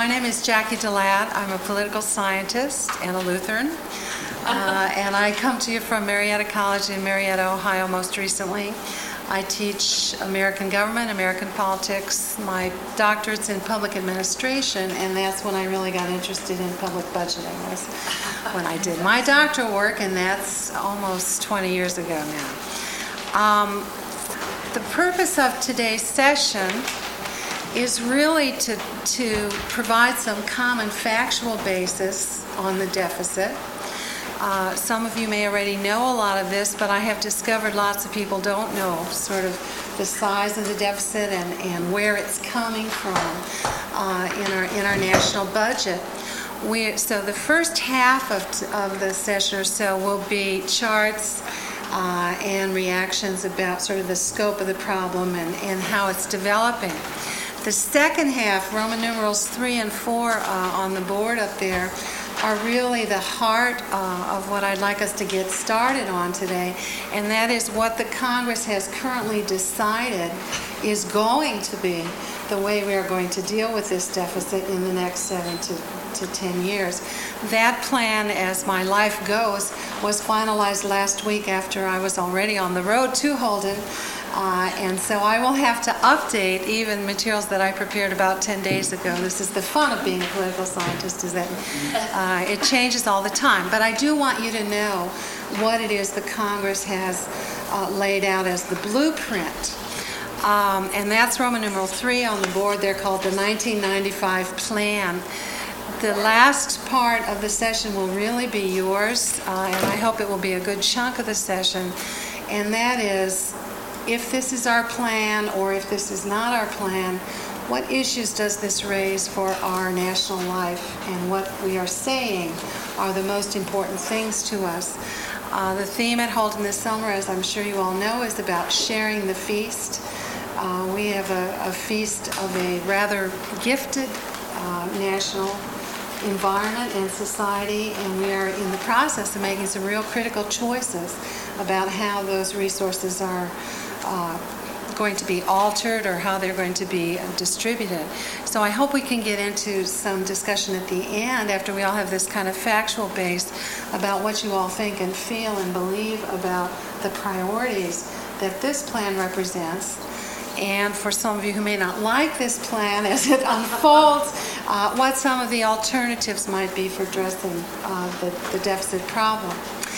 My name is Jackie DeLatte. I'm a political scientist and a Lutheran. And I come to you from Marietta College in Marietta, Ohio, most recently. I teach American government, American politics. My doctorate's in public administration, and that's when I really got interested in public budgeting, was when I did my doctoral work, and that's almost 20 years ago now. The purpose of today's session is really to provide some common factual basis on the deficit. Some of you may already know a lot of this, but I have discovered lots of people don't know sort of the size of the deficit and where it's coming from in our national budget. So the first half of the session or so will be charts and reactions about sort of the scope of the problem and how it's developing. The second half, Roman numerals 3 and 4 on the board up there, are really the heart of what I'd like us to get started on today, and that is what the Congress has currently decided is going to be the way we are going to deal with this deficit in the next 7 to 10 years. That plan, as my life goes, was finalized last week after I was already on the road to Holden. And so I will have to update even materials that I prepared about 10 days ago. This is the fun of being a political scientist, is that it changes all the time. But I do want you to know what it is the Congress has laid out as the blueprint. And that's Roman numeral 3 on the board. They're called the 1995 Plan. The last part of the session will really be yours, and I hope it will be a good chunk of the session. And that is, if this is our plan or if this is not our plan, what issues does this raise for our national life, and what we are saying are the most important things to us. The theme at Holden this summer, as I'm sure you all know, is about sharing the feast. We have a feast of a rather gifted national environment and society, and we are in the process of making some real critical choices about how those resources are going to be altered or how they're going to be distributed. So I hope we can get into some discussion at the end, after we all have this kind of factual base, about what you all think and feel and believe about the priorities that this plan represents. And for some of you who may not like this plan as it unfolds, what some of the alternatives might be for addressing the deficit problem.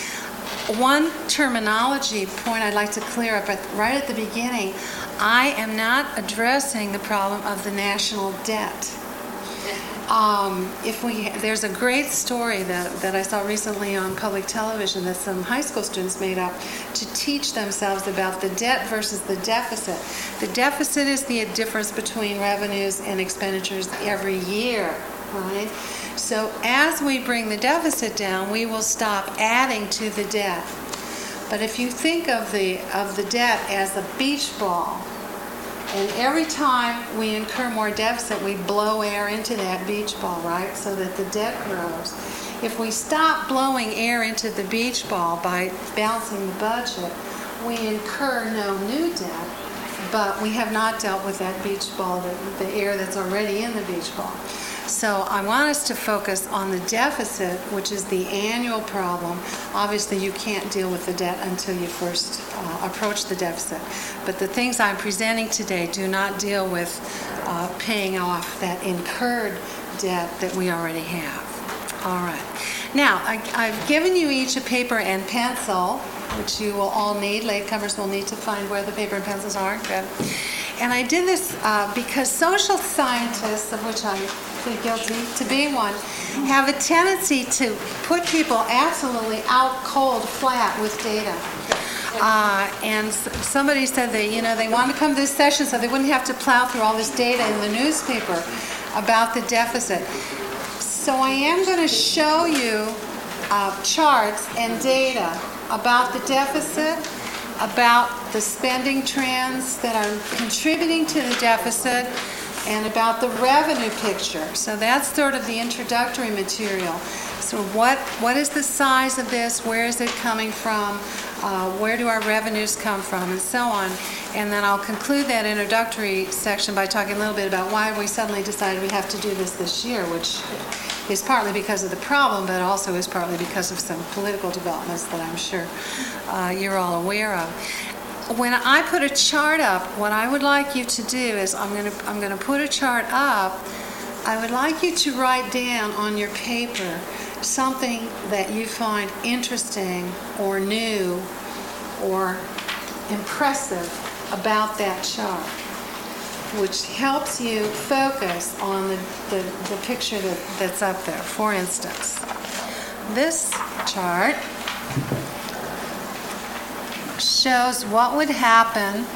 One terminology point I'd like to clear up right at the beginning: I am not addressing the problem of the national debt. There's a great story that I saw recently on public television that some high school students made up to teach themselves about the debt versus the deficit. The deficit is the difference between revenues and expenditures every year, right? So as we bring the deficit down, we will stop adding to the debt. But if you think of the debt as a beach ball, and every time we incur more deficit, we blow air into that beach ball, right, so that the debt grows. If we stop blowing air into the beach ball by balancing the budget, we incur no new debt, but we have not dealt with that beach ball, the air that's already in the beach ball. So I want us to focus on the deficit, which is the annual problem. Obviously, you can't deal with the debt until you first approach the deficit. But the things I'm presenting today do not deal with paying off that incurred debt that we already have. All right. Now, I've given you each a paper and pencil, which you will all need. Latecomers will need to find where the paper and pencils are. Good. And I did this because social scientists, of which I plead guilty to being one, have a tendency to put people absolutely out cold, flat with data. And somebody said they wanted to come to this session so they wouldn't have to plow through all this data in the newspaper about the deficit. So I am going to show you charts and data about the deficit, about the spending trends that are contributing to the deficit, and about the revenue picture. So that's sort of the introductory material. So what is the size of this? Where is it coming from? where do our revenues come from, and so on. And then I'll conclude that introductory section by talking a little bit about why we suddenly decided we have to do this year, which is partly because of the problem, but also is partly because of some political developments that I'm sure you're all aware of. When I put a chart up, what I would like you to do is I'm going to put a chart up. I would like you to write down on your paper something that you find interesting or new or impressive about that chart, which helps you focus on the picture that's up there. For instance, this chart shows what would happen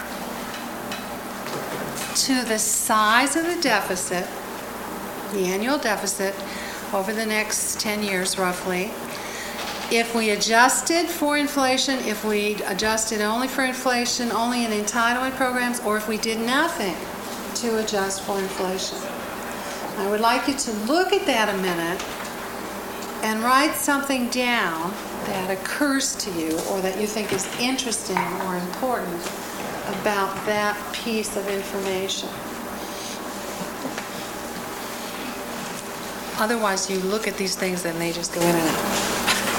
to the size of the deficit, the annual deficit, over the next 10 years roughly, if we adjusted for inflation, if we adjusted only for inflation, only in entitlement programs, or if we did nothing to adjust for inflation. I would like you to look at that a minute and write something down that occurs to you or that you think is interesting or important about that piece of information. Otherwise, you look at these things and they just go in and out.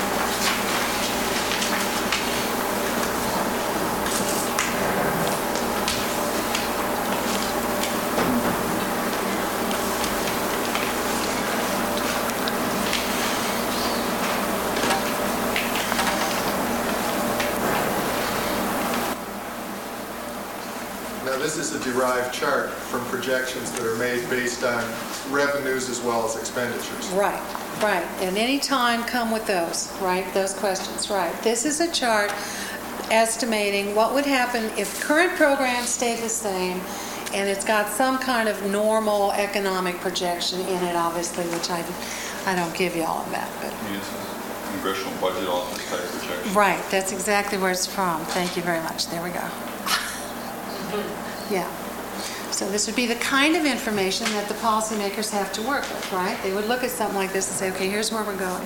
Now, this is a derived chart from projections that are made based on revenues as well as expenditures. Right, right. And any time come with those, right? Those questions, right. This is a chart estimating what would happen if current programs stayed the same, and it's got some kind of normal economic projection in it, obviously, which I don't give you all of that. But. Yes, Congressional Budget Office type projection. Right, that's exactly where it's from. Thank you very much. There we go. Yeah. So this would be the kind of information that the policymakers have to work with, right? They would look at something like this and say, okay, here's where we're going.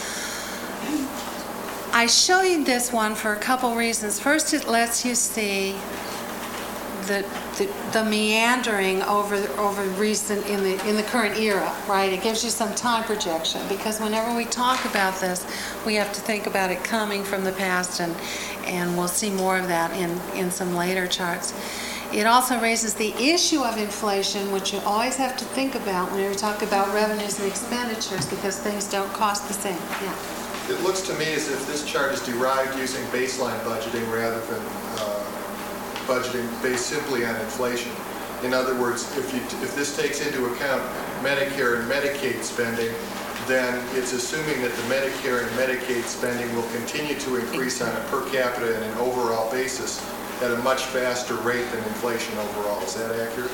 I show you this one for a couple reasons. First, it lets you see the meandering over recent in the current era, right? It gives you some time projection, because whenever we talk about this, we have to think about it coming from the past, and we'll see more of that in some later charts. It also raises the issue of inflation, which you always have to think about when you talk about revenues and expenditures, because things don't cost the same. Yeah. It looks to me as if this chart is derived using baseline budgeting rather than budgeting based simply on inflation. In other words, if this takes into account Medicare and Medicaid spending, then it's assuming that the Medicare and Medicaid spending will continue to increase on a per capita and an overall basis at a much faster rate than inflation overall. Is that accurate?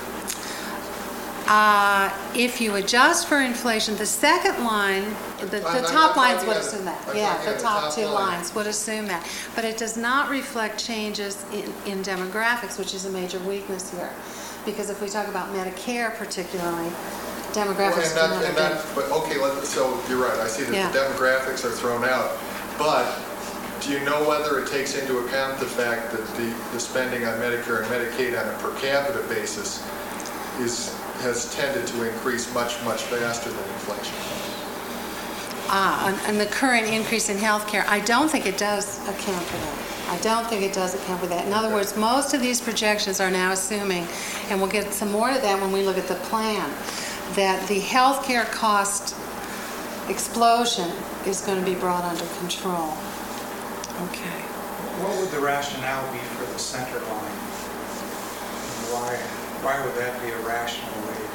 If you adjust for inflation, the second line, the top lines would assume that. Yeah, the top two lines would assume that. But it does not reflect changes in demographics, which is a major weakness here. Because if we talk about Medicare particularly, demographics so you're right. I see that the demographics are thrown out. But do you know whether it takes into account the fact that the spending on Medicare and Medicaid on a per capita basis has tended to increase much, much faster than inflation? And the current increase in health care, I don't think it does account for that. I don't think it does account for that. In other words, most of these projections are now assuming, and we'll get some more of that when we look at the plan, that the health care cost explosion is going to be brought under control. Okay. What would the rationale be for the center line? Why would that be a rational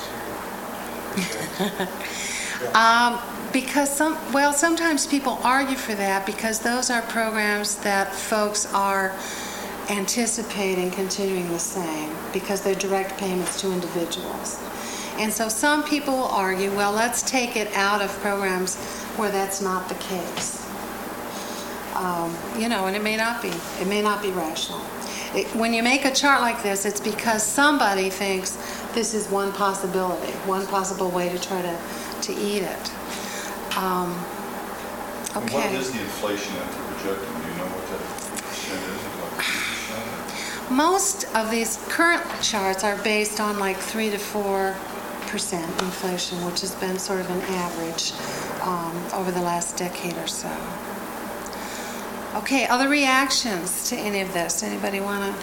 way to project? Because sometimes people argue for that because those are programs that folks are anticipating continuing the same because they're direct payments to individuals. And so some people will argue, well, let's take it out of programs where that's not the case. And it may not be. It may not be rational. When you make a chart like this, it's because somebody thinks this is one possibility, one possible way to try to eat it. Okay. And what is the inflation that they're projecting? Do you know what that is? is it, like 2%? Most of these current charts are based on like 3 to 4% inflation, which has been sort of an average over the last decade or so. Okay, other reactions to any of this? Anybody want to?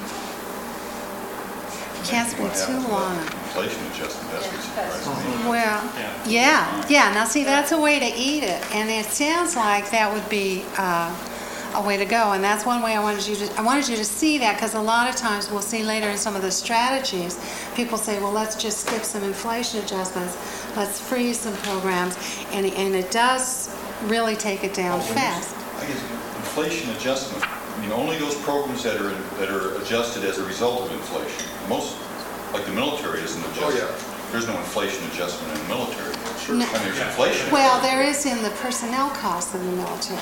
Can't Maybe spend what too happens long. with inflation adjustment, that's what surprised me. Well, yeah. Now, see, that's a way to eat it, and it sounds like that would be a way to go. And that's one way I wanted you to see that, because a lot of times we'll see later in some of the strategies, people say, well, let's just skip some inflation adjustments, let's freeze some programs, and it does really take it down fast. I guess inflation adjustment, I mean, only those programs that are adjusted as a result of inflation. Most, like the military isn't adjusted. Oh, yeah. There's no inflation adjustment in the military. Sure. No. I mean, there's inflation. Well, there is in the personnel costs of the military.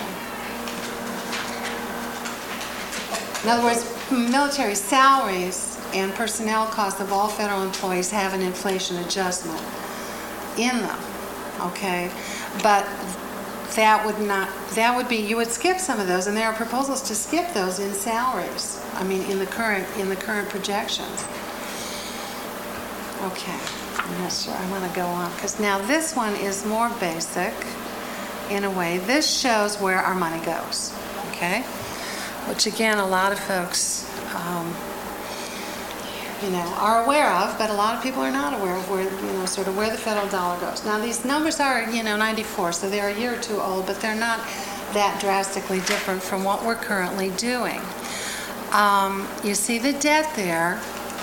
In other words, military salaries and personnel costs of all federal employees have an inflation adjustment in them, okay? But that would be, you would skip some of those, and there are proposals to skip those in salaries. I mean, in the current projections. Okay, I'm not sure, I want to go on, because now this one is more basic in a way. This shows where our money goes, okay? Which again, a lot of folks, are aware of, but a lot of people are not aware of where, sort of where the federal dollar goes. Now, these numbers are, 94, so they're a year or two old, but they're not that drastically different from what we're currently doing. You see the debt there,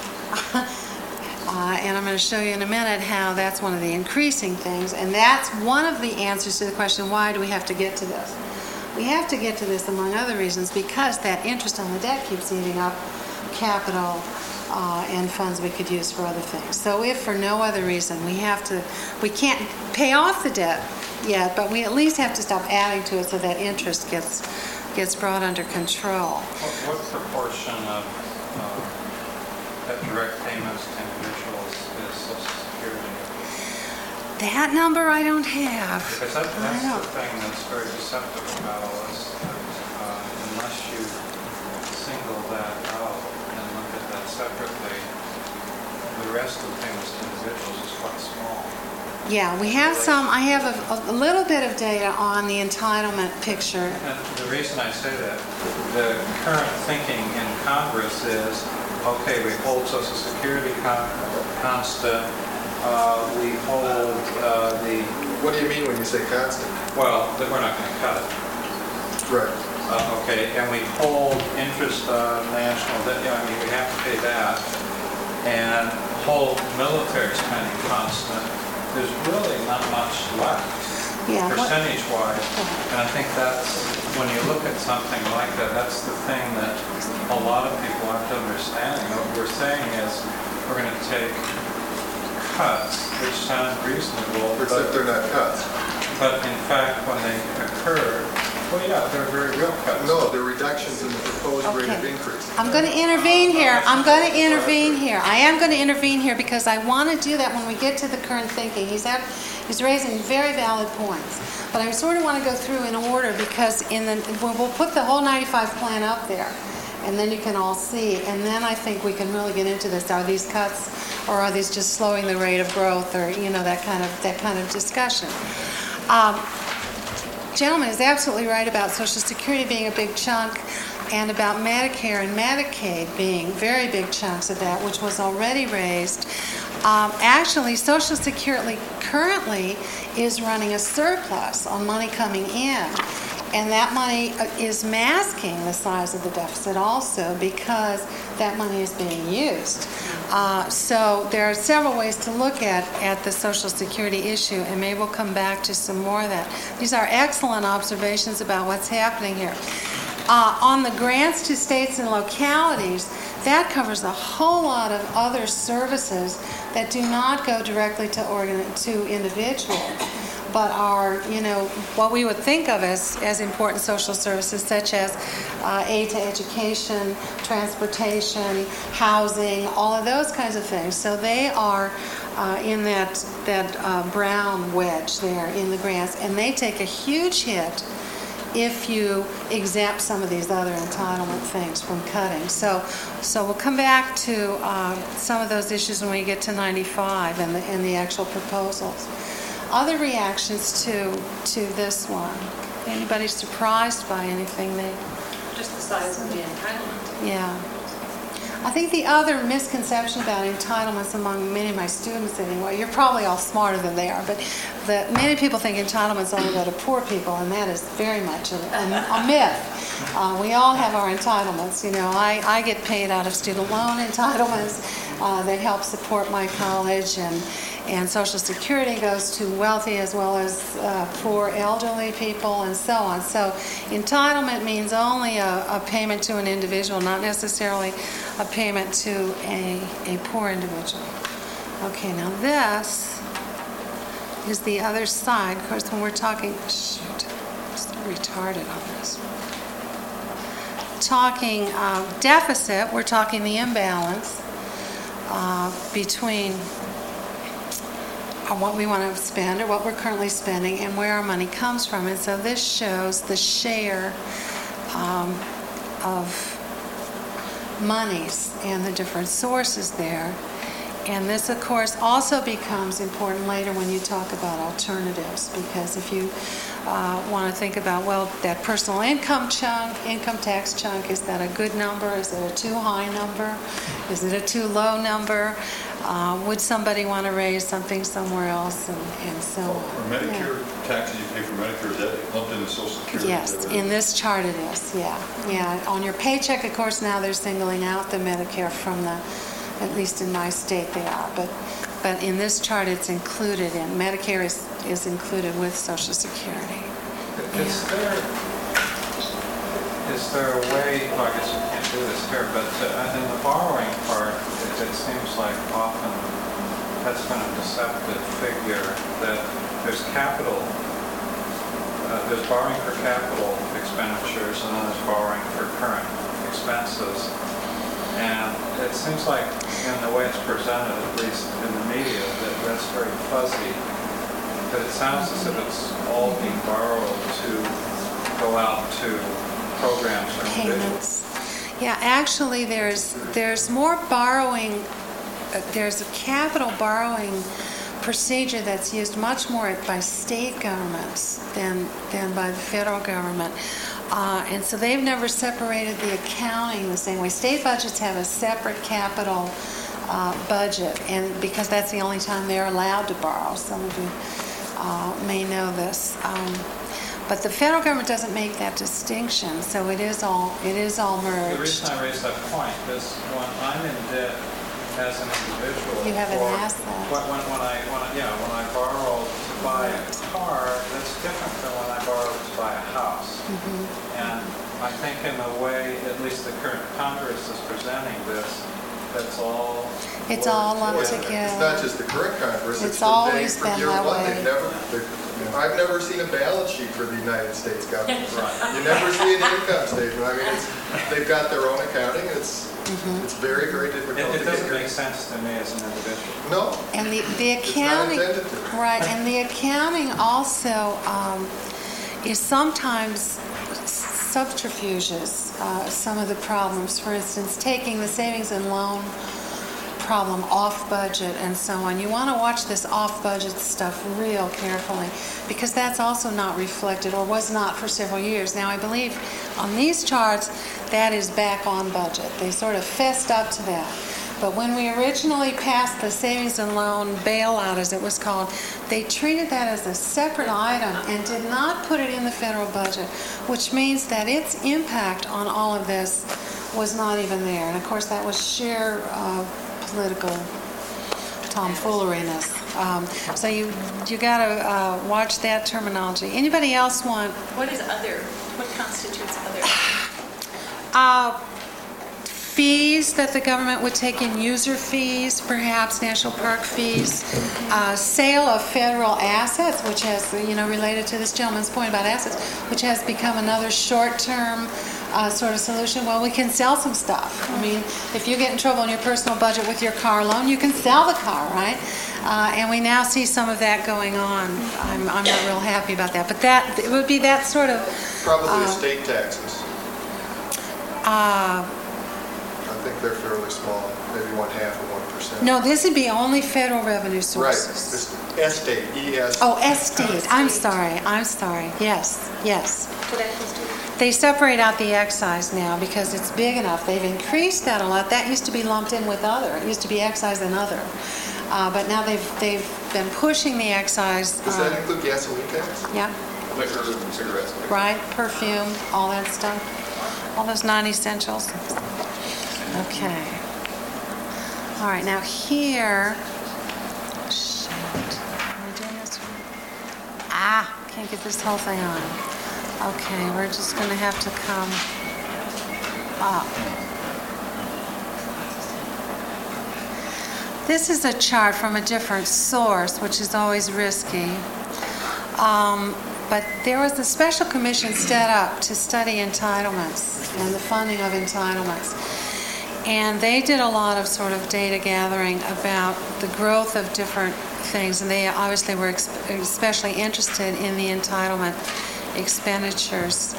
and I'm going to show you in a minute how that's one of the increasing things, and that's one of the answers to the question, why do we have to get to this? We have to get to this, among other reasons, because that interest on the debt keeps eating up capital and funds we could use for other things. So if for no other reason we can't pay off the debt yet, but we at least have to stop adding to it so that interest gets brought under control. What proportion of direct payments to individuals is Social Security? That number I don't have. Because that's the thing that's very deceptive about all this. Unless you single that out and look at that separately, the rest of the payments to individuals is quite small. Yeah, we have some. I have a little bit of data on the entitlement picture. And the reason I say that, the current thinking in Congress is, okay, we hold Social Security constant. We hold the... What do you mean when you say constant? Well, that we're not going to cut it. Right. Okay, and we hold interest on national debt. We have to pay that. And hold military spending constant. There's really not much left, percentage-wise. And I think that's, when you look at something like that, that's the thing that a lot of people aren't understanding. What we're saying is we're going to take cuts, which sound reasonable. Except they're not cuts. But in fact, when they occur, well, yeah, they're very real cuts. No, they're reductions in the proposed rate of increase. I'm going to intervene here. I am going to intervene here because I want to do that when we get to the current thinking. He's raising very valid points. But I sort of want to go through in order because we'll put the whole 95 plan up there. And then you can all see. And then I think we can really get into this. Are these cuts or are these just slowing the rate of growth or, that kind of discussion. Gentleman is absolutely right about Social Security being a big chunk and about Medicare and Medicaid being very big chunks of that, which was already raised. Actually, Social Security currently is running a surplus on money coming in. And that money is masking the size of the deficit also because that money is being used. So there are several ways to look at the Social Security issue, and maybe we'll come back to some more of that. These are excellent observations about what's happening here. On the grants to states and localities, that covers a whole lot of other services that do not go directly to individuals, but are, what we would think of as important social services, such as aid to education, transportation, housing, all of those kinds of things. So they are in that brown wedge there in the grants, and they take a huge hit if you exempt some of these other entitlement things from cutting. So we'll come back to some of those issues when we get to 95 and the actual proposals. Other reactions to this one? Anybody surprised by anything they? Just the size of the entitlement. Yeah. I think the other misconception about entitlements among many of my students anyway, you're probably all smarter than they are, but that many people think entitlements only go to poor people, and that is very much a myth. We all have our entitlements. You know, I get paid out of student loan entitlements that help support my college, and Social Security goes to wealthy as well as poor elderly people and so on. So entitlement means only a payment to an individual, not necessarily a payment to a poor individual. Okay, now this is the other side. Of course, when we're talking, shoot, I'm so retarded on this. Talking deficit, we're talking the imbalance between what we want to spend or what we're currently spending and where our money comes from. And so this shows the share of monies and the different sources there. And this, of course, also becomes important later when you talk about alternatives, because if you want to think about, well, that personal income chunk, income tax chunk, is that a good number? Is it a too high number? Is it a too low number? Would somebody want to raise something somewhere else, and so on? Or Medicare taxes you pay for Medicare, is that lumped into Social Security? Yes, in this chart it is, yeah. On your paycheck, of course, now they're singling out the Medicare from the, at least in my state they are, but in this chart it's included in, Medicare is included with Social Security. Is there a way, well, I guess we can't do this here, but in the borrowing part, it seems like often that's been a deceptive figure, that there's capital, there's borrowing for capital expenditures, and then there's borrowing for current expenses. And it seems like in the way it's presented, at least in the media, that's very fuzzy. But it sounds as if it's all being borrowed to go out to programs or Payments. Yeah, actually there's more borrowing, there's a capital borrowing procedure that's used much more by state governments than by the federal government. And so they've never separated the accounting the same way. State budgets have a separate capital budget, and because that's the only time they're allowed to borrow. Some of you may know this. But the federal government doesn't make that distinction, so it is all merged. The reason I raise that point is when I'm in debt as an individual, You have an or asset. when I borrow to buy a car, that's different than when I borrow to buy a house. Mm-hmm. And I think in the way, at least the current Congress is presenting this, that's all. It's all lumped It's together. not just the current Congress, It's it's the always day from been year that one. way. I've never seen a balance sheet for the United States government. Right. You never see an income statement. I mean, they've got their own accounting. It's very, very difficult. It to doesn't get. make sense to me as an individual. No. And the It's not accounting, intended to. right? And the accounting also is sometimes subterfuges. Some of the problems, for instance, taking the savings and loan problem off budget and so on. You want to watch this off budget stuff real carefully, because that's also not reflected, or was not for several years. Now I believe on these charts that is back on budget. They sort of fessed up to that. But when we originally passed the savings and loan bailout, as it was called, they treated that as a separate item and did not put it in the federal budget, which means that its impact on all of this was not even there. And of course that was sheer political tomfooleriness. So you got to watch that terminology. Anybody else want? What is other? What constitutes other? Fees that the government would take in, user fees, perhaps national park fees, sale of federal assets, which has, related to this gentleman's point about assets, which has become another short-term sort of solution? Well, we can sell some stuff. I mean, if you get in trouble in your personal budget with your car loan, you can sell the car, right? And we now see some of that going on. I'm not real happy about that. But it would be that sort of... Probably estate taxes. I think they're fairly small, maybe 0.5%. No, this would be only federal revenue Right, sources. estate, E-S. Oh, estate. I'm sorry. Yes. What that was doing. They separate out the excise now because it's big enough. They've increased that a lot. That used to be lumped in with other. It used to be excise and other. But now they've been pushing the excise. Does that include gasoline tax? Yeah, Liquor and cigarettes. right, perfume, all that stuff. All those non-essentials. Okay. All right, now here, shoot, am I doing this? Can't get this whole thing on. Okay, we're just gonna have to come up. This is a chart from a different source, which is always risky. But there was a special commission set up to study entitlements and the funding of entitlements. And they did a lot of sort of data gathering about the growth of different things. And they obviously were especially interested in the entitlement expenditures.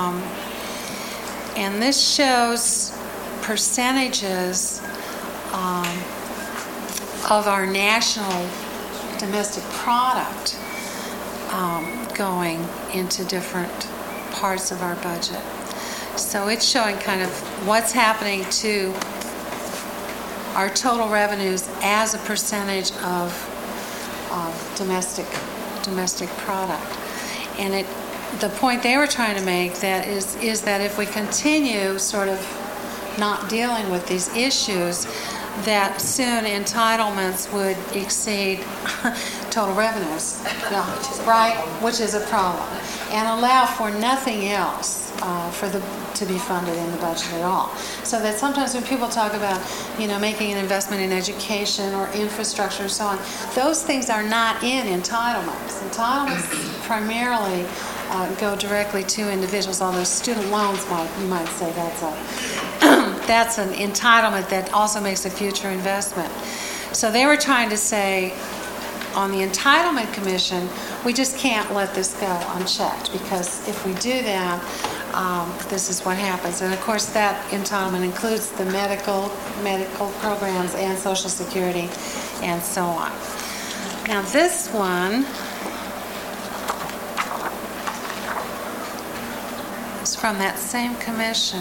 And this shows percentages of our national domestic product going into different parts of our budget. So it's showing kind of what's happening to our total revenues as a percentage of domestic product. And the point they were trying to make that is that if we continue sort of not dealing with these issues, that soon entitlements would exceed total revenues, right? Which is a problem, and allow for nothing else to be funded in the budget at all. So that sometimes when people talk about, making an investment in education or infrastructure and so on, those things are not in entitlements. Entitlements primarily go directly to individuals, although student loans, you might say that's an entitlement that also makes a future investment. So they were trying to say, on the Entitlement Commission, we just can't let this go unchecked, because if we do that, this is what happens. And of course, that entitlement includes the medical programs and Social Security and so on. Now this one is from that same commission.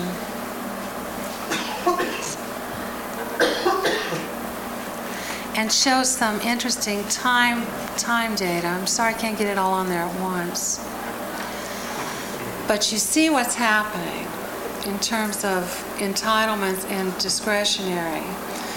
And shows some interesting time data. I'm sorry I can't get it all on there at once. But you see what's happening in terms of entitlements and discretionary.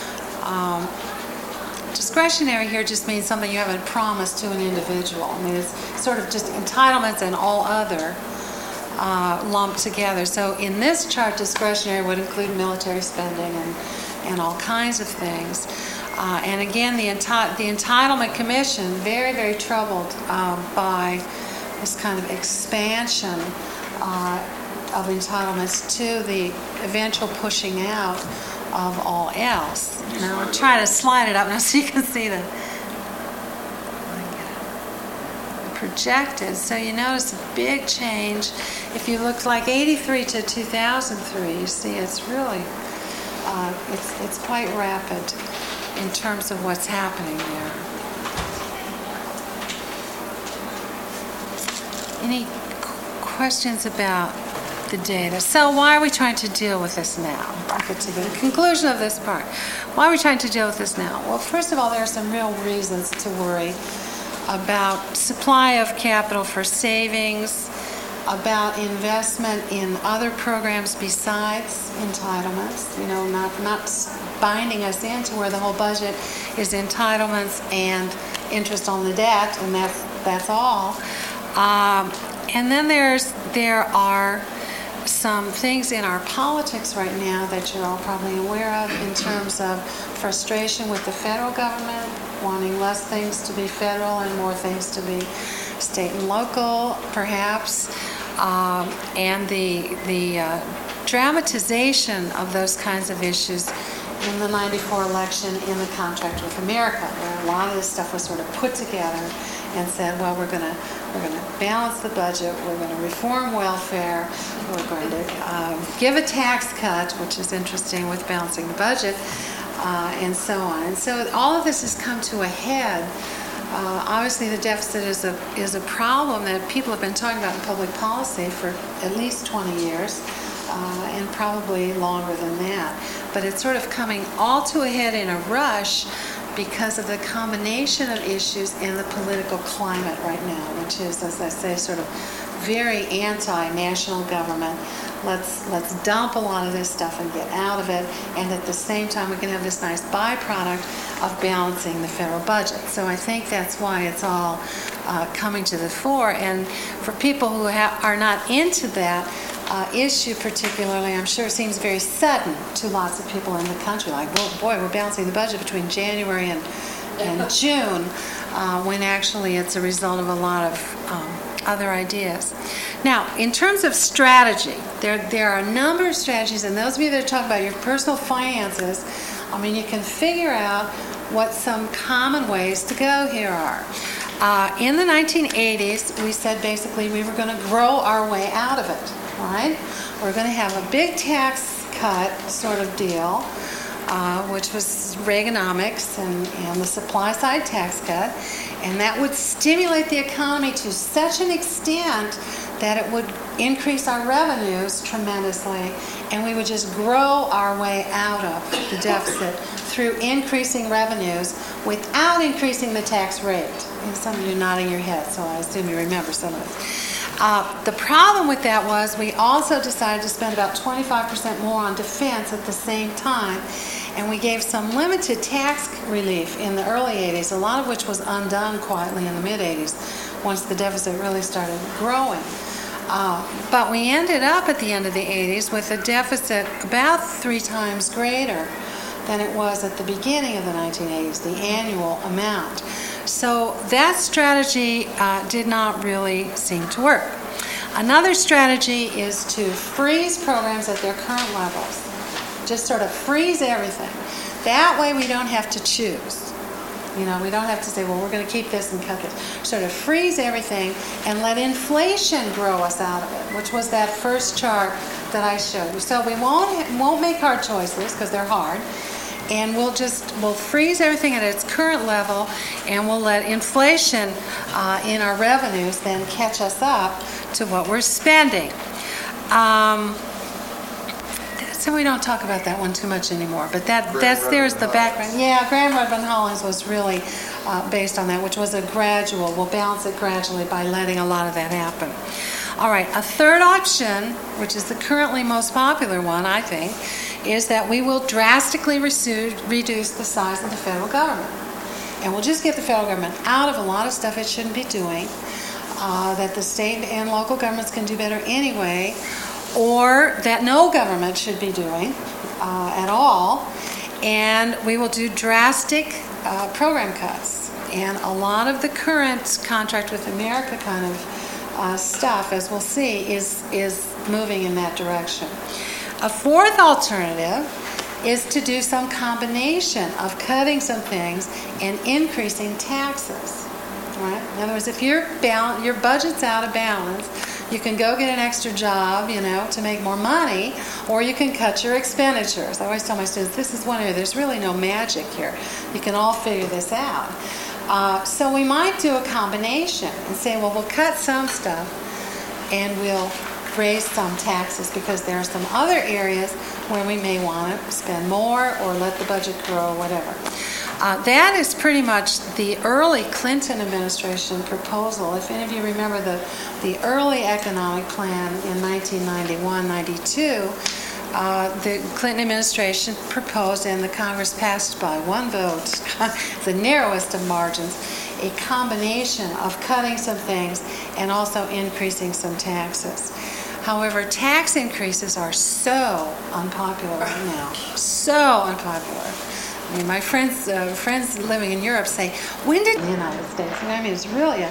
Discretionary here just means something you haven't promised to an individual. I mean, it's sort of just entitlements and all other lumped together. So in this chart, discretionary would include military spending and all kinds of things. And again, the Entitlement Commission, very, very troubled by this kind of expansion of entitlements to the eventual pushing out of all else. Now, I'm trying to slide it up now so you can see the projected. So you notice a big change. If you look like 83 to 2003, you see it's really, it's quite rapid in terms of what's happening there. Any questions about the data? So why are we trying to deal with this now? I'll get to the conclusion of this part. Why are we trying to deal with this now? Well, first of all, there are some real reasons to worry about supply of capital for savings, about investment in other programs besides entitlements, not binding us into where the whole budget is entitlements and interest on the debt, and that's all. And then there are some things in our politics right now that you're all probably aware of in terms of frustration with the federal government, wanting less things to be federal and more things to be state and local, perhaps, and the dramatization of those kinds of issues in the '94 election in the Contract with America, where a lot of this stuff was sort of put together and said, well, we're going to balance the budget, we're going to reform welfare, we're going to give a tax cut, which is interesting with balancing the budget, and so on. And so all of this has come to a head. Obviously, the deficit is a problem that people have been talking about in public policy for at least 20 years, and probably longer than that. But it's sort of coming all to a head in a rush because of the combination of issues in the political climate right now, which is, as I say, sort of very anti-national government. Let's dump a lot of this stuff and get out of it, and at the same time we can have this nice byproduct of balancing the federal budget. So I think that's why it's all coming to the fore. And for people who are not into that issue particularly, I'm sure it seems very sudden to lots of people in the country, like, oh boy, we're balancing the budget between January and June, when actually it's a result of a lot of other ideas. Now, in terms of strategy, there are a number of strategies, and those of you that are talking about your personal finances, I mean, you can figure out what some common ways to go here are. In the 1980s, we said basically we were going to grow our way out of it, right? We're going to have a big tax cut sort of deal, which was Reaganomics and the supply side tax cut, and that would stimulate the economy to such an extent that it would increase our revenues tremendously, and we would just grow our way out of the deficit through increasing revenues without increasing the tax rate. And some of you are nodding your head, so I assume you remember some of it. The problem with that was we also decided to spend about 25% more on defense at the same time, and we gave some limited tax relief in the early 80s, a lot of which was undone quietly in the mid-80s once the deficit really started growing. But we ended up at the end of the 80s with a deficit about 3 times greater than it was at the beginning of the 1980s, the annual amount. So that strategy did not really seem to work. Another strategy is to freeze programs at their current levels. Just sort of freeze everything. That way we don't have to choose. You know, we don't have to say, well, we're going to keep this and cut this. Sort of freeze everything and let inflation grow us out of it, which was that first chart that I showed you. So we won't make hard choices because they're hard. And we'll freeze everything at its current level, and we'll let inflation in our revenues then catch us up to what we're spending. So we don't talk about that one too much anymore, but there's the background. Yeah, Graham Rudd Hollings was really based on that, which was we'll balance it gradually by letting a lot of that happen. All right, a third option, which is the currently most popular one, I think, is that we will drastically reduce the size of the federal government. And we'll just get the federal government out of a lot of stuff it shouldn't be doing, that the state and local governments can do better anyway, or that no government should be doing at all. And we will do drastic program cuts. And a lot of the current Contract with America kind of stuff, as we'll see, is moving in that direction. A fourth alternative is to do some combination of cutting some things and increasing taxes. Right? In other words, if your budget's out of balance, you can go get an extra job, to make more money, or you can cut your expenditures. I always tell my students, this is one area, there's really no magic here. You can all figure this out. So we might do a combination and say, well, we'll cut some stuff and we'll raise some taxes because there are some other areas where we may want to spend more or let the budget grow or whatever. That is pretty much the early Clinton administration proposal. If any of you remember the early economic plan in 1991-92, the Clinton administration proposed, and the Congress passed by one vote, the narrowest of margins, a combination of cutting some things and also increasing some taxes. However, tax increases are so unpopular right now, so unpopular. I mean, my friends living in Europe say, when did the United States? And I mean, it's really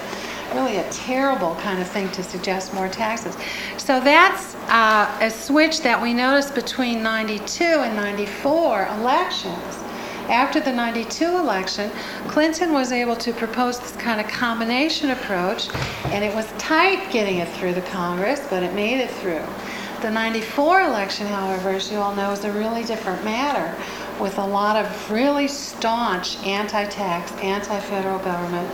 really a terrible kind of thing to suggest more taxes. So that's a switch that we noticed between 92 and 94 elections. After the 92 election, Clinton was able to propose this kind of combination approach, and it was tight getting it through the Congress, but it made it through. The 94 election, however, as you all know, is a really different matter, with a lot of really staunch anti-tax, anti-federal government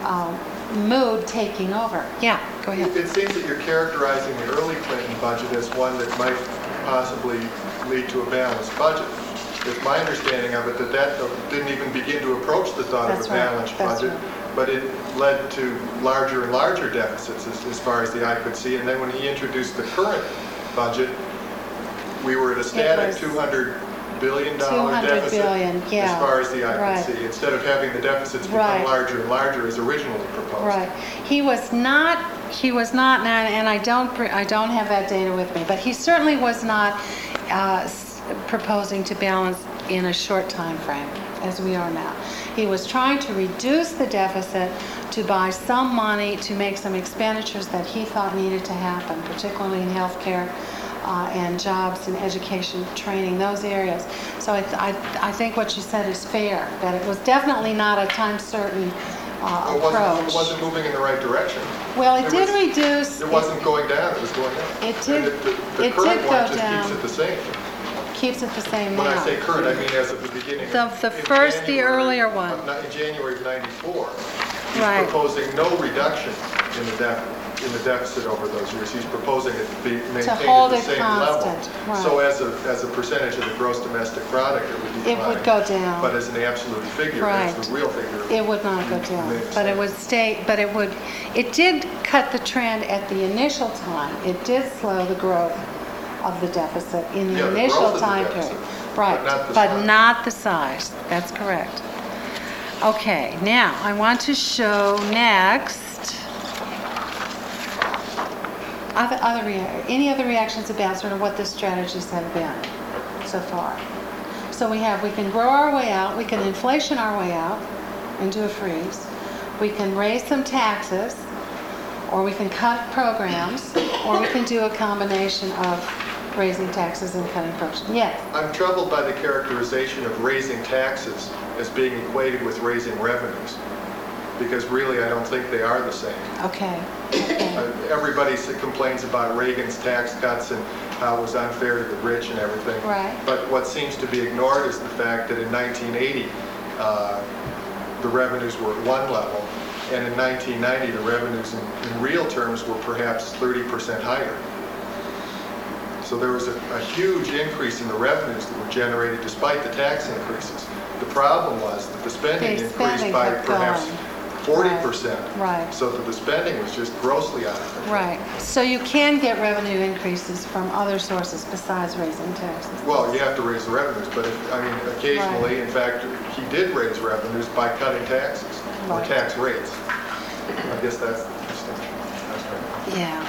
mood taking over. Yeah, go ahead. It seems that you're characterizing the early Clinton budget as one that might possibly lead to a balanced budget. It's my understanding of it that didn't even begin to approach the thought That's of a right. balanced That's budget, right. but it led to larger and larger deficits as far as the eye could see. And then when he introduced the current budget, we were at a static was $200 billion 200 deficit billion, yeah. as far as the eye Right. could see, instead of having the deficits become Right. larger and larger as originally proposed. Right. He was not, and I don't have that data with me, but he certainly was not proposing to balance in a short time frame, as we are now. He was trying to reduce the deficit to buy some money to make some expenditures that he thought needed to happen, particularly in healthcare and jobs and education, training, those areas. So I think what you said is fair, that it was definitely not a time certain It approach. wasn't moving in the right direction. Well, it did was- reduce. It wasn't going down, it was going up. It did- And the it current did one go just down. keeps it the same. Keeps it the same now. When I say current, I mean as of the beginning. The in first, the January earlier one. In January of '94. He's Right. proposing no reduction in the deficit over those years. He's proposing it to be maintained hold at the it same level. constant, right. So as a percentage of the gross domestic product, it would decline. It would go down. But as an absolute figure, Right. as the real figure. It would not go down, remain the but it same. would stay, it did cut the trend at the initial time. It did slow the growth of the deficit in Yeah, the the initial growth of the time deficit, period. but Right, not the but size. not the size. That's correct. Okay, now I want to show next any other reactions about sort of what the strategies have been so far. So we can grow our way out, we can inflation our way out and do a freeze. We can raise some taxes, or we can cut programs, or we can do a combination of raising taxes and cutting programs. Yes. I'm troubled by the characterization of raising taxes as being equated with raising revenues, because really I don't think they are the same. Okay. Everybody complains about Reagan's tax cuts and how it was unfair to the rich and everything. Right. But what seems to be ignored is the fact that in 1980, the revenues were at one level, and in 1990, the revenues in real terms were perhaps 30% higher. So there was a huge increase in the revenues that were generated despite the tax increases. The problem was that the spending The increased spending by kept perhaps going. 40%. Right. So that the spending was just grossly out of control. Right. So you can get revenue increases from other sources besides raising taxes. Well, you have to raise the revenues, but occasionally, in fact, he did raise revenues by cutting taxes or Right. tax rates. I guess that's the distinction. That's right. Yeah.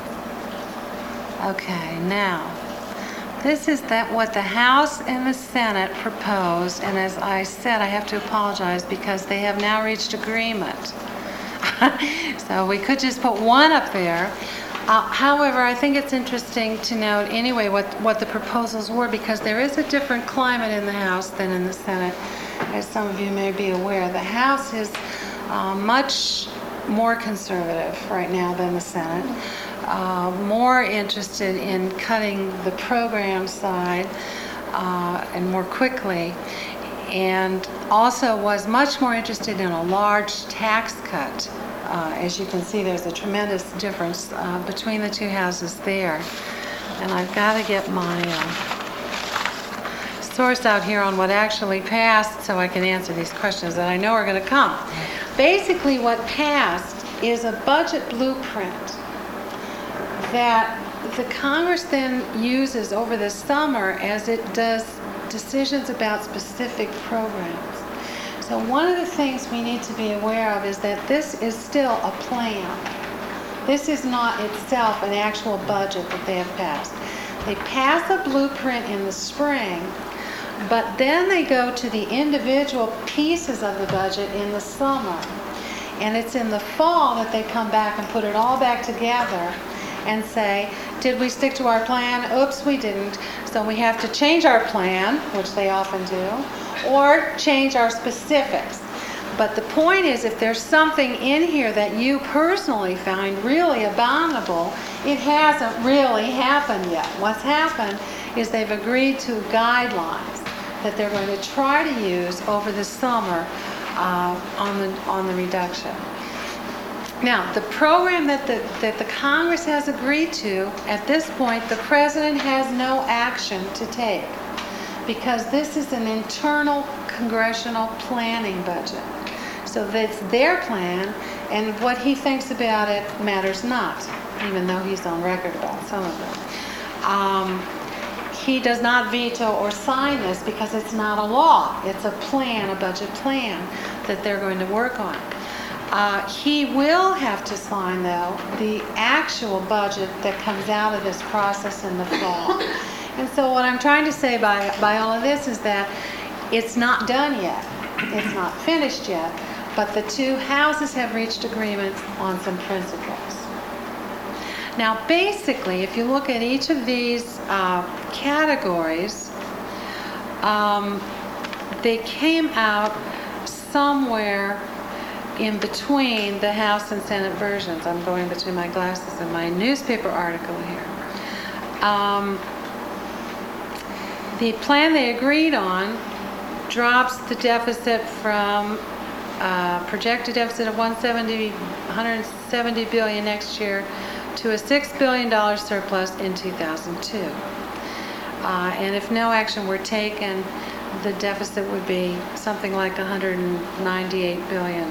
Okay, now, this is what the House and the Senate proposed, and as I said, I have to apologize because they have now reached agreement. So we could just put one up there. However, I think it's interesting to note anyway what the proposals were, because there is a different climate in the House than in the Senate, as some of you may be aware. The House is much more conservative right now than the Senate. More interested in cutting the program side and more quickly, and also was much more interested in a large tax cut. As you can see, there's a tremendous difference between the two houses there. And I've got to get my source out here on what actually passed so I can answer these questions that I know are going to come. Basically, what passed is a budget blueprint that the Congress then uses over the summer as it does decisions about specific programs. So one of the things we need to be aware of is that this is still a plan. This is not itself an actual budget that they have passed. They pass a blueprint in the spring, but then they go to the individual pieces of the budget in the summer. And it's in the fall that they come back and put it all back together and say, did we stick to our plan? Oops, we didn't. So we have to change our plan, which they often do, or change our specifics. But the point is, if there's something in here that you personally find really abominable, it hasn't really happened yet. What's happened is they've agreed to guidelines that they're going to try to use over the summer on the reduction. Now, the program that the Congress has agreed to, at this point, the President has no action to take because this is an internal congressional planning budget. So that's their plan, and what he thinks about it matters not, even though he's on record about some of them. He does not veto or sign this because it's not a law. It's a plan, a budget plan that they're going to work on. He will have to sign, though, the actual budget that comes out of this process in the fall. And so what I'm trying to say by all of this is that it's not done yet. It's not finished yet. But the two houses have reached agreement on some principles. Now, basically, if you look at each of these categories, they came out somewhere in between the House and Senate versions. I'm going between my glasses and my newspaper article here. The plan they agreed on drops the deficit from projected deficit of $170 billion next year to a $6 billion surplus in 2002. And if no action were taken, the deficit would be something like $198 billion.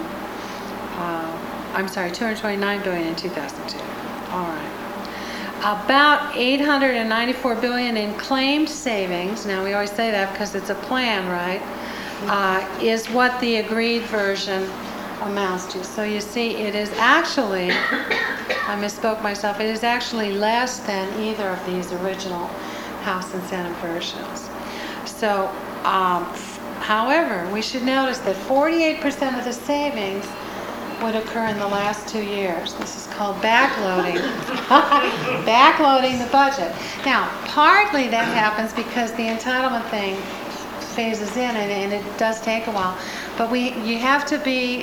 $229 billion in 2002. All right. About $894 billion in claimed savings. Now we always say that because it's a plan, right? Is what the agreed version amounts to. So you see, it is actually, I misspoke myself, it is actually less than either of these original House and Senate versions. So, however, we should notice that 48% of the savings would occur in the last 2 years. This is called backloading. Backloading the budget. Now, partly that happens because the entitlement thing phases in, and it does take a while. But you have to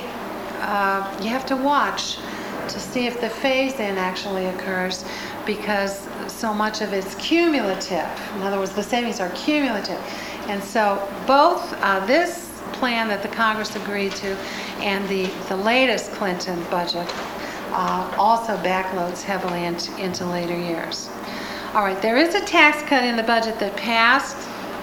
watch to see if the phase-in actually occurs, because so much of it's cumulative. In other words, the savings are cumulative. And so both this plan that the Congress agreed to and the latest Clinton budget also backloads heavily into later years. All right, there is a tax cut in the budget that passed.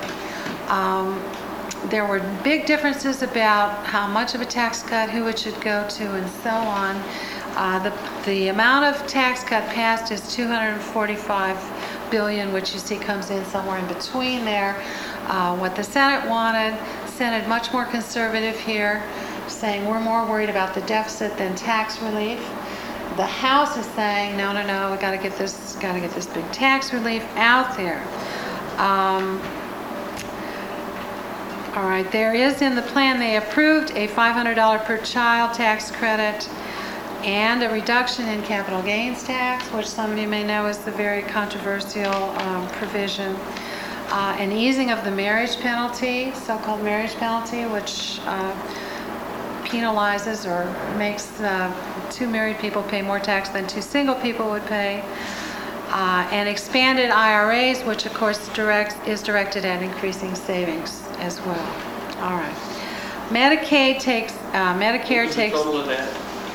There were big differences about how much of a tax cut, who it should go to, and so on. The amount of tax cut passed is $245 billion, which you see comes in somewhere in between there. What the Senate wanted, Senate much more conservative here, saying we're more worried about the deficit than tax relief. The House is saying no, we got to get this big tax relief out there. All right, there is in the plan they approved a $500 per child tax credit and a reduction in capital gains tax, which some of you may know is the very controversial provision. An easing of the marriage penalty, so-called marriage penalty, which penalizes or makes two married people pay more tax than two single people would pay. And expanded IRAs, which of course is directed at increasing savings as well. All right. Medicare takes. What's the total of that?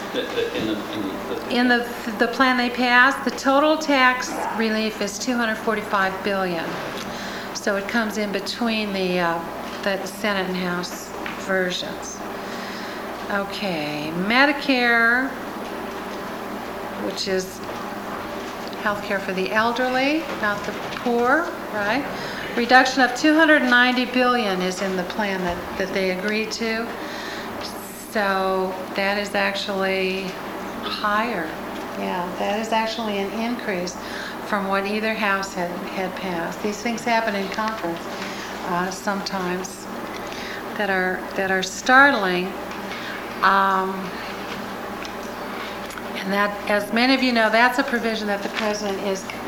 In the plan they passed, the total tax relief is $245 billion. So it comes in between the Senate and House versions. Okay, Medicare, which is health care for the elderly, not the poor, right? Reduction of $290 billion is in the plan that they agreed to. So that is actually higher. Yeah, that is actually an increase from what either house had passed. These things happen in conference sometimes that are startling. And that, as many of you know, that's a provision that the president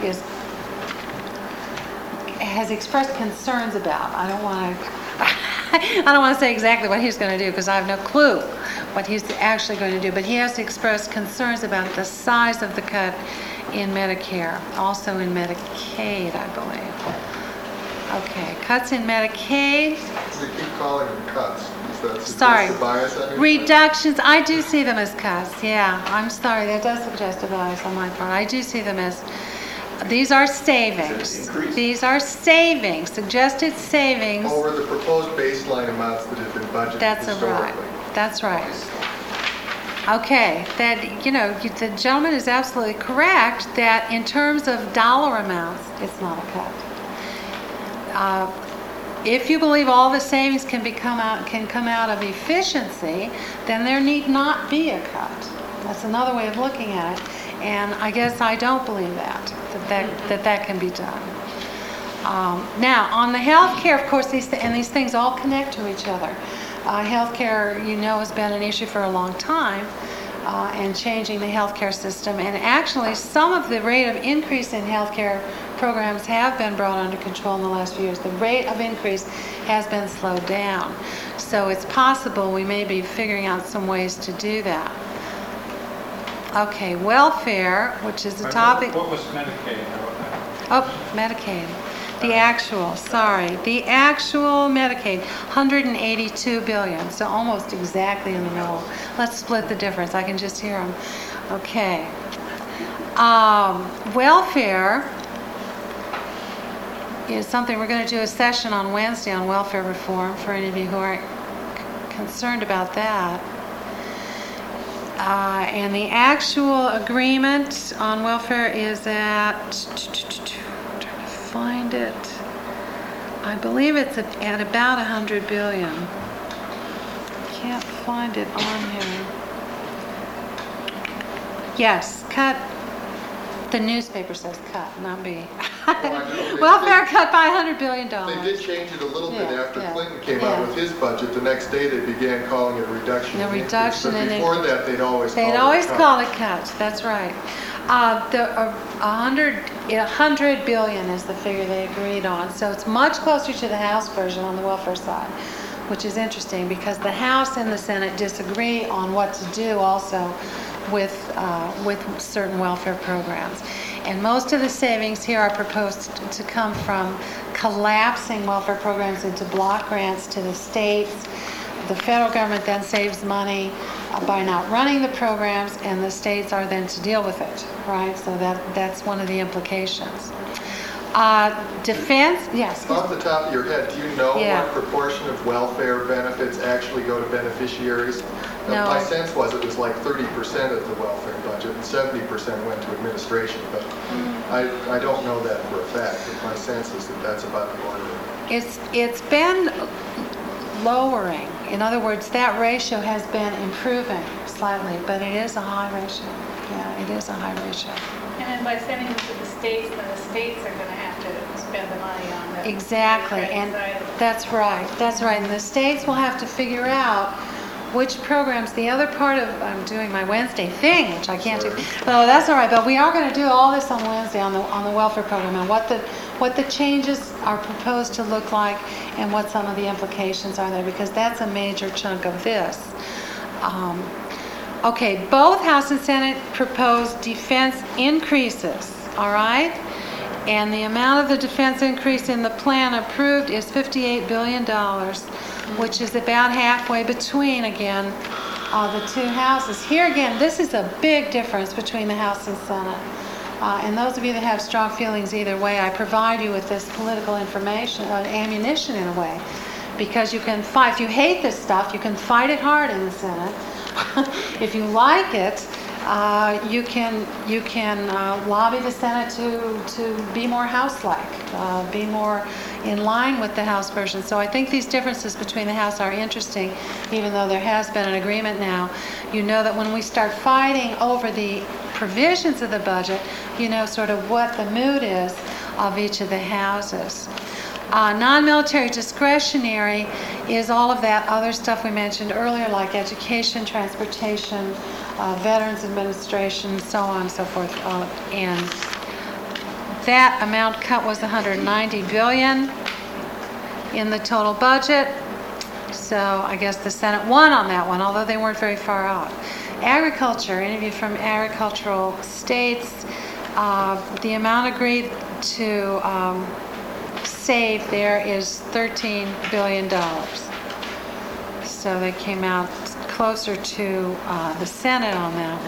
has expressed concerns about. I don't want to say exactly what he's going to do because I have no clue what he's actually going to do, but he has expressed concerns about the size of the cut in Medicare, also in Medicaid, I believe. Okay, cuts in Medicaid. We keep calling them cuts. Sorry, The bias on your reductions, I do see them as cuts, yeah. I'm sorry, that does suggest a bias on my part. I do see them as, these are savings. These are savings, suggested savings. Over the proposed baseline amounts that have been budgeted That's historically. right, that's right. Okay, that, the gentleman is absolutely correct that in terms of dollar amounts, it's not a cut. If you believe all the savings can come out of efficiency, then there need not be a cut. That's another way of looking at it. And I guess I don't believe that can be done. Now, on the health care, of course, these things all connect to each other. Health care, has been an issue for a long time, and changing the health care system. And actually, some of the rate of increase in health care programs have been brought under control in the last few years. The rate of increase has been slowed down. So it's possible we may be figuring out some ways to do that. Okay, welfare, which is a topic... What was Medicaid? Oh, Medicaid. The actual Medicaid, $182 billion, so almost exactly in the middle. Let's split the difference. I can just hear them. Okay. Welfare is something we're going to do a session on Wednesday on welfare reform for any of you who aren't concerned about that. And the actual agreement on welfare is at... find it. I believe it's at about $100 billion. Can't find it on here. Yes, cut. The newspaper says cut, not me. Welfare cut by $100 billion. They did change it a little bit Yeah, after yeah, Clinton came yeah. out with his budget. The next day they began calling it a reduction. The in increase. reduction But in before that, they'd always They'd called always it a cut. call it cuts, that's right. $100 billion is the figure they agreed on. So it's much closer to the House version on the welfare side, which is interesting because the House and the Senate disagree on what to do also with certain welfare programs. And most of the savings here are proposed to come from collapsing welfare programs into block grants to the states. The federal government then saves money by not running the programs, and the states are then to deal with it, right? So that's one of the implications. Defense, yes. Off the top of your head, do you know Yeah. what proportion of welfare benefits actually go to beneficiaries? No. My sense was it was like 30% of the welfare budget and 70% went to administration, but I don't know that for a fact, but my sense is that that's about the order. It's been lowering. In other words, that ratio has been improving slightly, but it is a high ratio. Yeah, it is a high ratio. And then by sending them to the states, then the states are going to have to spend the money on the Exactly, and that's right. And the states will have to figure out which programs. The other part of I'm doing my Wednesday thing, which I can't do. Oh, that's all right. But we are going to do all this on Wednesday on the welfare program and what the changes are proposed to look like and what some of the implications are there, because that's a major chunk of this. Okay, both House and Senate proposed defense increases, all right? And the amount of the defense increase in the plan approved is $58 billion, which is about halfway between, again, the two houses. Here again, this is a big difference between the House and Senate. And those of you that have strong feelings either way, I provide you with this political information, ammunition in a way, because you can fight. If you hate this stuff, you can fight it hard in the Senate. If you like it, you can lobby the Senate to be more House-like, be more in line with the House version. So I think these differences between the House are interesting, even though there has been an agreement now. You know that when we start fighting over the provisions of the budget, you know sort of what the mood is of each of the houses. Non-military discretionary is all of that other stuff we mentioned earlier, like education, transportation, Veterans Administration, so on and so forth. And that amount cut was $190 billion in the total budget. So I guess the Senate won on that one, although they weren't very far out. Agriculture, interview from agricultural states. The amount agreed to save there is $13 billion. So they came out closer to the Senate on that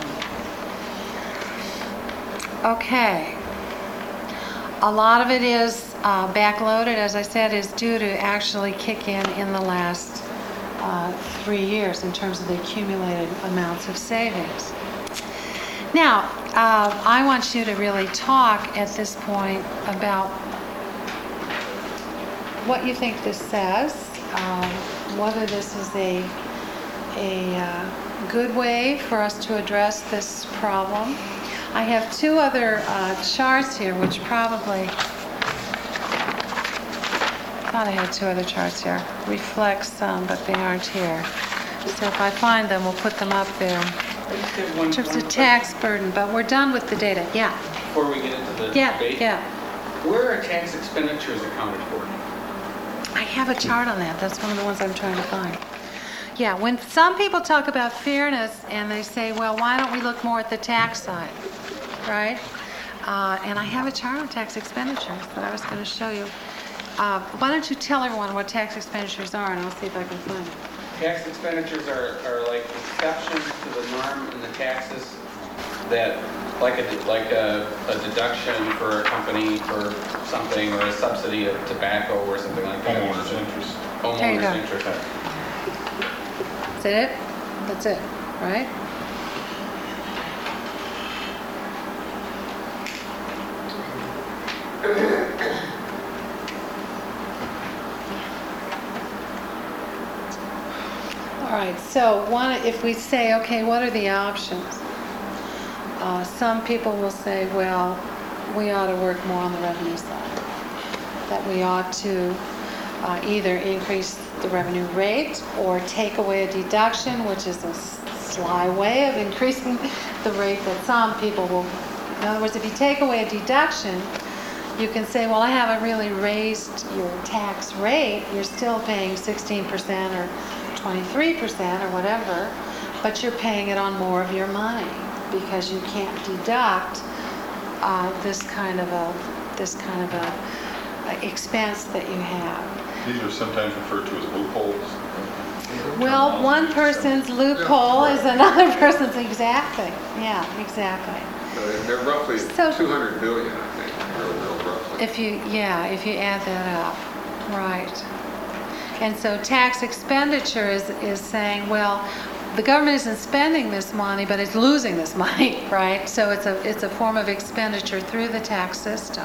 one. Okay. A lot of it is backloaded, as I said, is due to actually kick in the last 3 years in terms of the accumulated amounts of savings. Now, I want you to really talk at this point about what you think this says, whether this is a good way for us to address this problem. I have two other charts here, which probably, I thought I had two other charts here, reflect some, but they aren't here. So if I find them, we'll put them up there. In terms of tax burden, but we're done with the data. Yeah. Before we get into the debate, Yeah. where are tax expenditures accounted for? I have a chart on that. That's one of the ones I'm trying to find. Yeah, when some people talk about fairness and they say, well, why don't we look more at the tax side, right? And I have a chart on tax expenditures that I was going to show you. Why don't you tell everyone what tax expenditures are, and I'll see if I can find it. Tax expenditures are like exceptions to the norm in the taxes that, like a deduction for a company for something, or a subsidy of tobacco or something like that. Homeowners interest. There you go. Homeowners interest. Is that it? That's it, right? All right, so if we say, okay, what are the options? Some people will say, well, we ought to work more on the revenue side. That we ought to either increase the revenue rate or take away a deduction, which is a sly way of increasing the rate that some people will. In other words, if you take away a deduction, you can say, well, I haven't really raised your tax rate. You're still paying 16% or 23% or whatever, but you're paying it on more of your money because you can't deduct this kind of a expense that you have. These are sometimes referred to as loopholes. Well, one person's loophole is another person's exactly. Yeah, exactly. They're roughly So- 200 billion, I think, real roughly. If you add that up, right. And so tax expenditure is saying, well, the government isn't spending this money, but it's losing this money, right? So it's a form of expenditure through the tax system.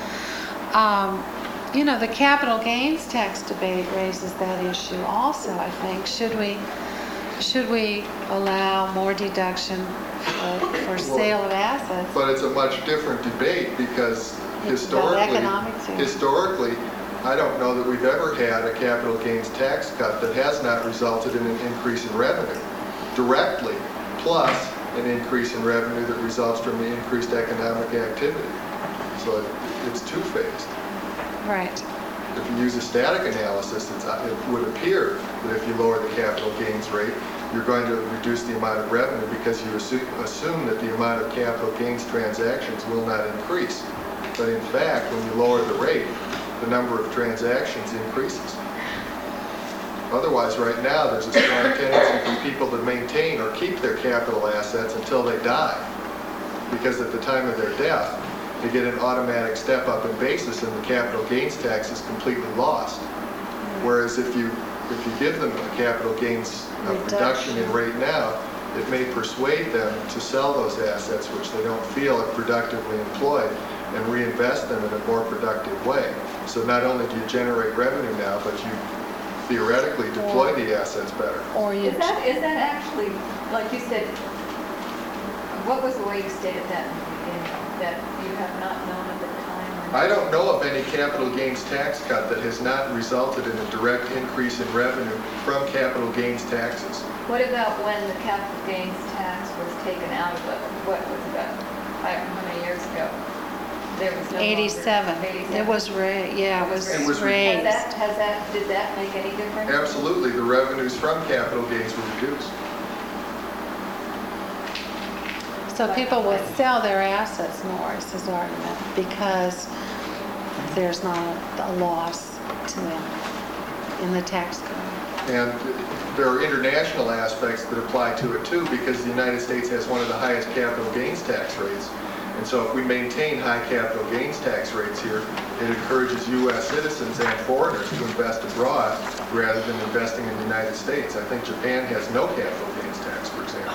The capital gains tax debate raises that issue also, I think. Should we allow more deduction for sale of assets? But it's a much different debate because It's about economics here. historically, I don't know that we've ever had a capital gains tax cut that has not resulted in an increase in revenue directly, plus an increase in revenue that results from the increased economic activity. So it's two-phased. Right. If you use a static analysis, it would appear that if you lower the capital gains rate, you're going to reduce the amount of revenue because you assume that the amount of capital gains transactions will not increase. But in fact, when you lower the rate, the number of transactions increases. Otherwise, right now, there's a strong tendency for people to maintain or keep their capital assets until they die. Because at the time of their death, they get an automatic step up in basis and the capital gains tax is completely lost. Whereas if you give them a capital gains reduction in rate now, it may persuade them to sell those assets which they don't feel are productively employed and reinvest them in a more productive way. So not only do you generate revenue now, but you theoretically deploy the assets better. Or you. Is that actually, like you said, what was the way you stated that in the beginning? That you have not known at the time or I don't know of any capital gains tax cut that has not resulted in a direct increase in revenue from capital gains taxes. What about when the capital gains tax was taken out of it? What was that? How many years ago? There was no longer- 87. It was raised, yeah, it It was was raised. raised. Did that make any difference? Absolutely, the revenues from capital gains were reduced. So people will sell their assets more, is his argument, because there's not a loss to them in the tax code. And there are international aspects that apply to it too, because the United States has one of the highest capital gains tax rates. And so if we maintain high capital gains tax rates here, it encourages U.S. citizens and foreigners to invest abroad rather than investing in the United States. I think Japan has no capital gains tax, for example.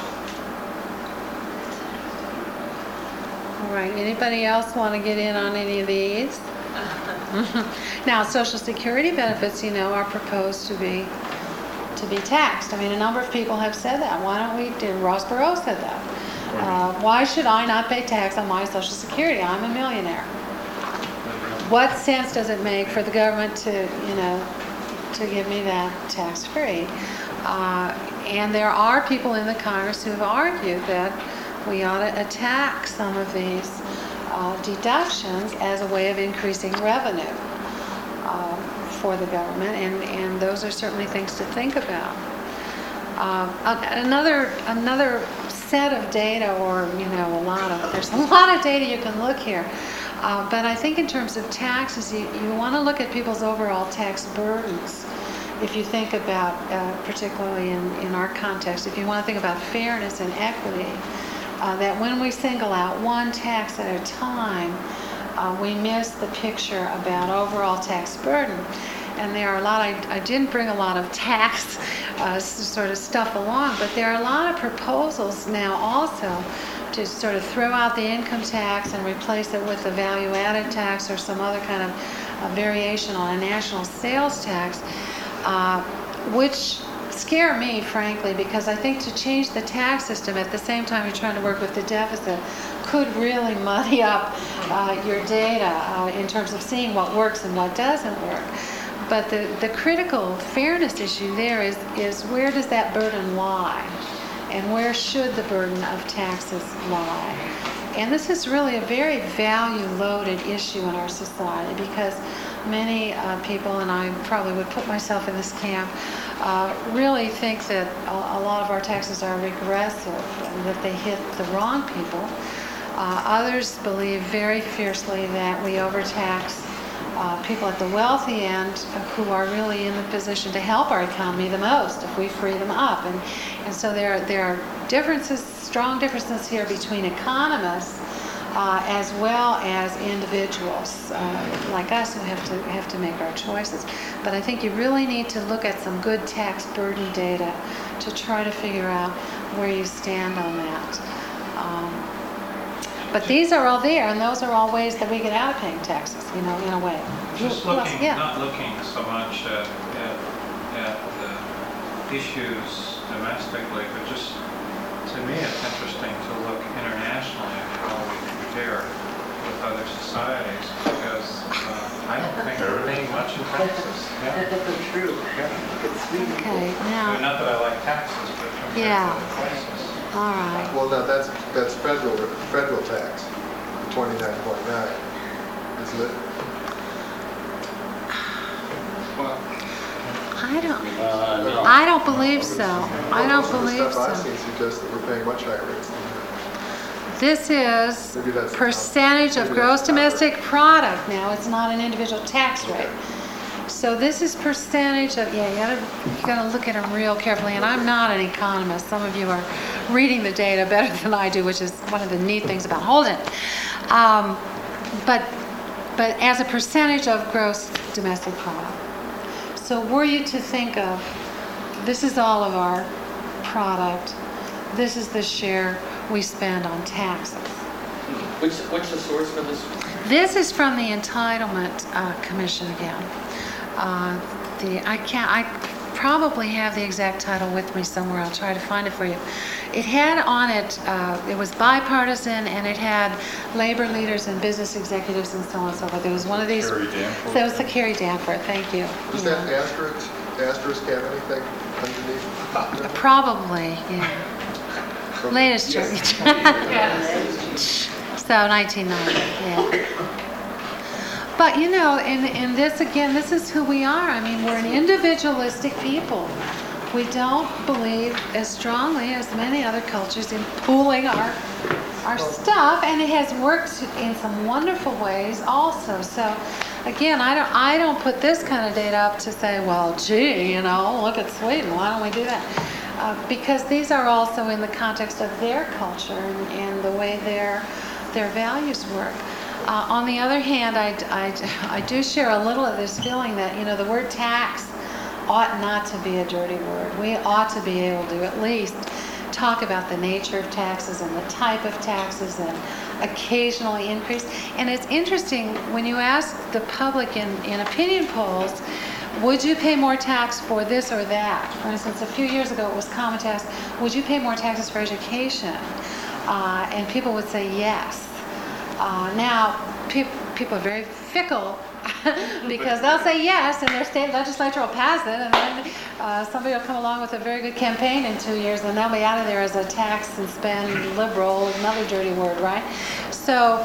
All right, anybody else want to get in on any of these? Now, Social Security benefits, are proposed to be taxed. I mean, a number of people have said that. Why don't we, Ross Perot said that. Why should I not pay tax on my Social Security? I'm a millionaire. What sense does it make for the government to give me that tax-free? And there are people in the Congress who have argued that we ought to attack some of these deductions as a way of increasing revenue for the government, and those are certainly things to think about. Another set of data, or there's a lot of data you can look here, but I think in terms of taxes, you want to look at people's overall tax burdens. If you think about, particularly in our context, if you want to think about fairness and equity, that when we single out one tax at a time, we miss the picture about overall tax burden. And there are a lot, I didn't bring a lot of tax sort of stuff along, but there are a lot of proposals now also to sort of throw out the income tax and replace it with a value-added tax or some other kind of variation on a national sales tax, which scare me, frankly, because I think to change the tax system at the same time you're trying to work with the deficit could really muddy up your data in terms of seeing what works and what doesn't work. But the critical fairness issue there is where does that burden lie? And where should the burden of taxes lie? And this is really a very value-loaded issue in our society, because many people, and I probably would put myself in this camp, really think that a lot of our taxes are regressive and that they hit the wrong people. Others believe very fiercely that we overtax people at the wealthy end who are really in the position to help our economy the most if we free them up. And so there are differences, strong differences here between economists as well as individuals like us who have to make our choices. But I think you really need to look at some good tax burden data to try to figure out where you stand on that. But these are all there, and those are all ways that we get out of paying taxes, in a way. Just Yes, yeah. not looking so much at the issues domestically, but just, to me, it's interesting to look internationally at how we compare with other societies, because I don't think we're paying much in taxes. Yeah. True. Okay, I mean, now, not that I like taxes, but compared Yeah. to other places. all right. Well, no, that's federal tax, 29.9, isn't it? Well, I don't believe so. I don't Most of the believe stuff I've so. seen suggests that we're paying much higher rates than that. This is Maybe that's- percentage of maybe gross that's not right. domestic product now. It's not an individual tax rate. So this is percentage of, you gotta look at them real carefully. And I'm not an economist. Some of you are reading the data better than I do, which is one of the neat things about Holden. But as a percentage of gross domestic product. So were you to think of, this is all of our product, this is the share we spend on taxes. what's the source for this? This is from the Entitlement Commission again. I probably have the exact title with me somewhere. I'll try to find it for you. It had on it, it was bipartisan, and it had labor leaders and business executives and so on and so forth. It was one of these. Carrie Danforth? That was the Carrie Danforth, thank you. Does that asterisk have anything underneath? Probably, yeah. Latest church. So 1990, yeah. But you know, in this again, this is who we are. I mean, we're an individualistic people. We don't believe as strongly as many other cultures in pooling our stuff, and it has worked in some wonderful ways also. So again, I don't put this kind of data up to say, well, gee, you know, look at Sweden. Why don't we do that? Because these are also in the context of their culture and the way their values work. On the other hand, I do share a little of this feeling that, you know, the word tax ought not to be a dirty word. We ought to be able to at least talk about the nature of taxes and the type of taxes and occasionally increase. And it's interesting, when you ask the public in opinion polls, would you pay more tax for this or that? For instance, a few years ago it was common to ask, would you pay more taxes for education? And people would say yes. Now, people are very fickle because they'll say yes and their state legislature will pass it, and then somebody will come along with a very good campaign in 2 years and they'll be out of there as a tax and spend liberal, another dirty word, right? So,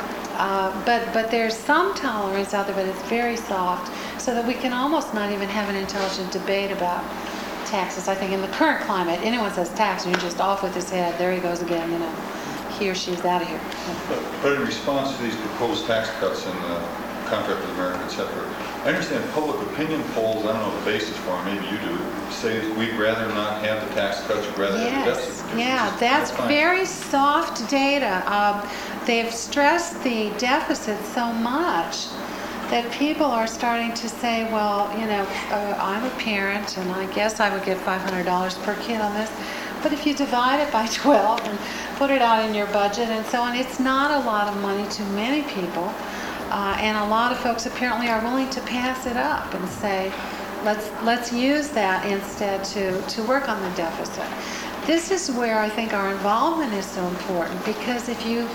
but there's some tolerance out there, but it's very soft, so that we can almost not even have an intelligent debate about taxes. I think in the current climate, anyone says tax and you're just off with his head, there he goes again, you know. He or she's out of here. But in response to these proposed tax cuts and Contract with America, et cetera, I understand public opinion polls, I don't know the basis for them, maybe you do, say we'd rather not have the tax cuts, we'd rather have the deficit. Yeah, that's fine. very soft data. They've stressed the deficit so much that people are starting to say, well, you know, I'm a parent and I guess I would get $500 per kid on this. But if you divide it by 12 and put it out in your budget and so on, it's not a lot of money to many people. And a lot of folks apparently are willing to pass it up and say, let's use that instead to work on the deficit. This is where I think our involvement is so important, because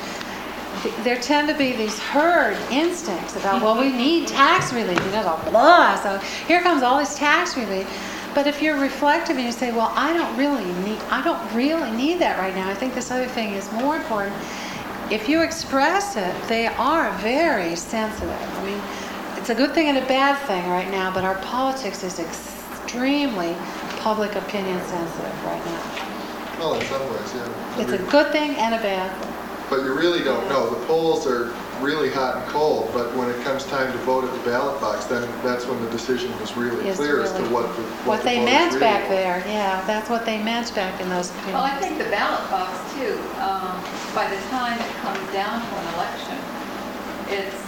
there tend to be these herd instincts about, well, we need tax relief, you know, blah, so here comes all this tax relief. But if you're reflective and you say, well, I don't really need that right now. I think this other thing is more important. If you express it, they are very sensitive. I mean, it's a good thing and a bad thing right now, but our politics is extremely public opinion sensitive right now. Well, in some ways, yeah. It's a good thing and a bad thing. But you really don't know. The polls are really hot and cold, but when it comes time to vote at the ballot box, then that's when the decision was really clear as to what they the meant voters back really there. Yeah, that's what they meant back in those opinions. Well, I think the ballot box too, by the time it comes down to an election, it's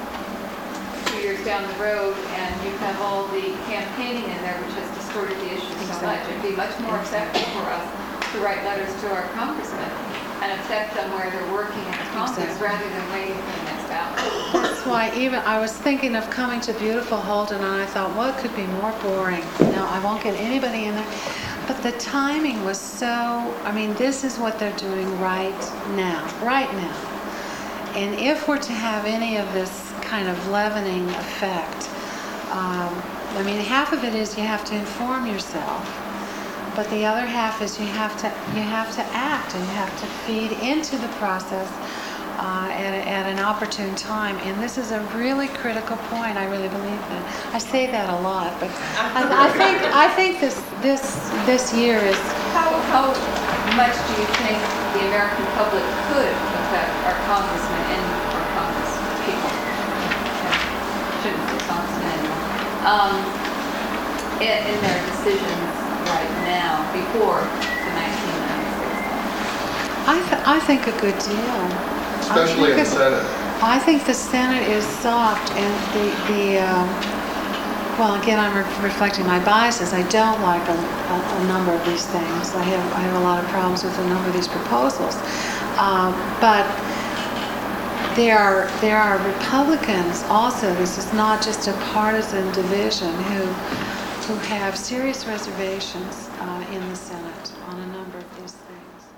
2 years down the road and you have all the campaigning in there, which has distorted the issue so much. It'd be much more effective for us to write letters to our congressmen and affect them where they're working in Congress rather than waiting for the next ballot. That's why even I was thinking of coming to beautiful Holden, and I thought, what could be more boring? No, I won't get anybody in there. But the timing was so, I mean, this is what they're doing right now. And if we're to have any of this kind of leavening effect, I mean, half of it is you have to inform yourself. But the other half is you have to act, and you have to feed into the process at an opportune time. And this is a really critical point. I really believe that. I say that a lot, but I think this year is. How much do you think the American public could affect our congressmen and our congress people? Shouldn't say congressmen anymore. In their decisions right now, before the 1996? I think a good deal. Especially in the Senate. I think the Senate is soft, and well, again, I'm reflecting my biases. I don't like a number of these things. I have a lot of problems with a number of these proposals. But there are Republicans also. This is not just a partisan division who who have serious reservations in the Senate on a number of these things.